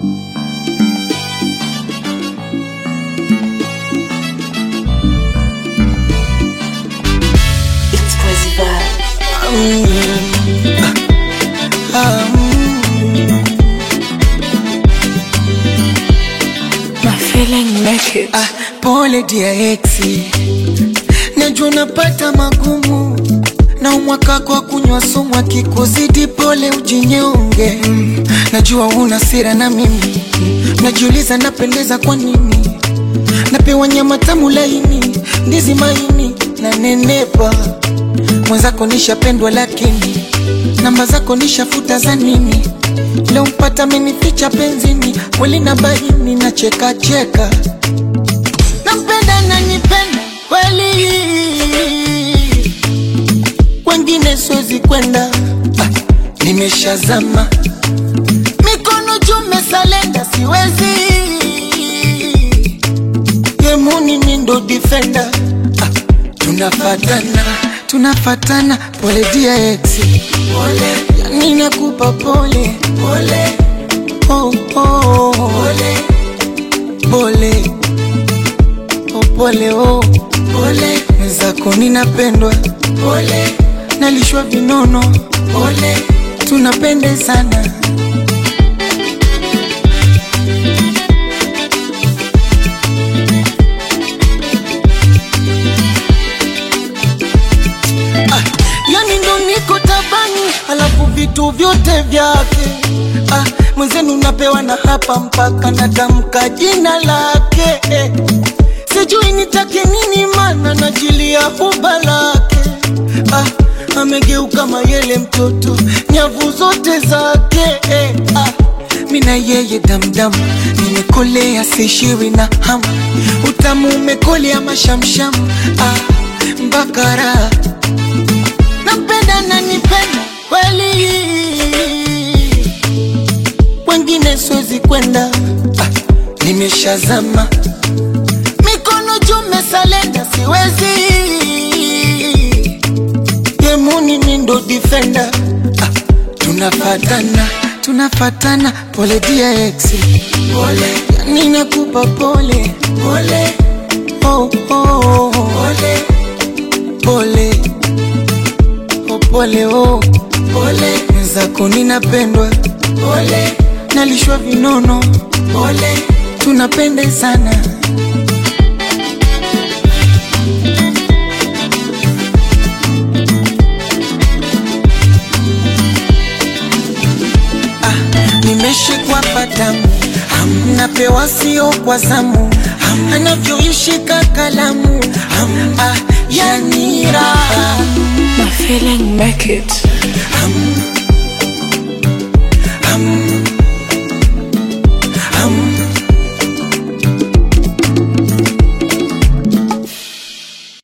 It's crazy vibes. My feeling make it. Pole dia exi, najua napata magumu na umwaka kwa kunywa sumu akikuzidi pole ujinyonge. Najua una sira na mimi, najiuliza napendeza kwa nini. Napewa nyama tamu laini, ndizi maini na nenepa. Mwenzako nishapendwa lakini namba zako nishafuta za nini. Leo mpata menificha penzini, mwili na baini na cheka cheka. Nampenda na nipenda kweli, wengine siwezi kwenda. Nimeshazama mikono jume salenda siwezi. Yemuni mindo defender. Tunafatana pole dia exi, pole yani nakupa pole pole. Oh oh pole pole. Oh pole oh pole. Mwenzako ninapendwa pole, nalishwa vinono pole, tunapende sana. Yani ndo niko tabani, alafu vitu vyote vyake. Mwenzenu napewa na hapa mpaka natamka jina lake. Sijui nitake nini mana najilia huba lake. Amegeuka mayele mtoto, nyavu zote zake. Mina yeye damdam, nimekolea sishiwi na hamu. Utamu umekolea mashamsham, mbakara. Napenda na nipenda kweli, wengine siwezi kwenda. Nimeshazama mikono jume salenda siwezi. Yemuni mindo defender. Tunafatana pole dia exi, pole yani nakupa pole pole. Oh oh pole pole. Oh pole oh pole. Mwenzako ninapendwa pole, nalishwa vinono pole, tunapende sana. Nimeshikwa patamu, napewa sio kwa zamu. Anavyoishika kalamu, yani raha. My feeling make it.